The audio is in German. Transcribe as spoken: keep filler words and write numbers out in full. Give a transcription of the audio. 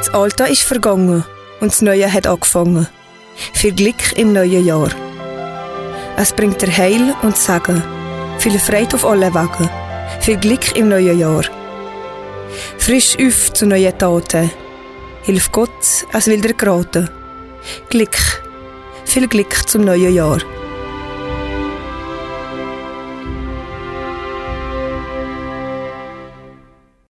Das Alte ist vergangen und das Neue hat angefangen. Viel Glück im neuen Jahr. Es bringt dir Heil und Segen, viel Freude auf allen Wegen, viel Glück im neuen Jahr. Frisch auf zu neuen Taten, hilf Gott, es will dir geraten. Glück, viel Glück zum neuen Jahr.